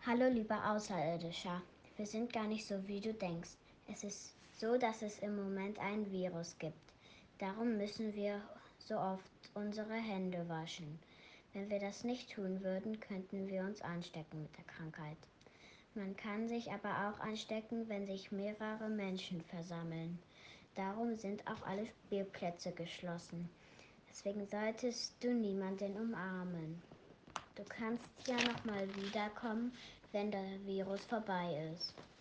Hallo lieber Außerirdischer, wir sind gar nicht so, wie du denkst. Es ist so, dass es im Moment ein Virus gibt. Darum müssen wir so oft unsere Hände waschen. Wenn wir das nicht tun würden, könnten wir uns anstecken mit der Krankheit. Man kann sich aber auch anstecken, wenn sich mehrere Menschen versammeln. Darum sind auch alle Spielplätze geschlossen. Deswegen solltest du niemanden umarmen. Du kannst ja noch mal wiederkommen, wenn der Virus vorbei ist.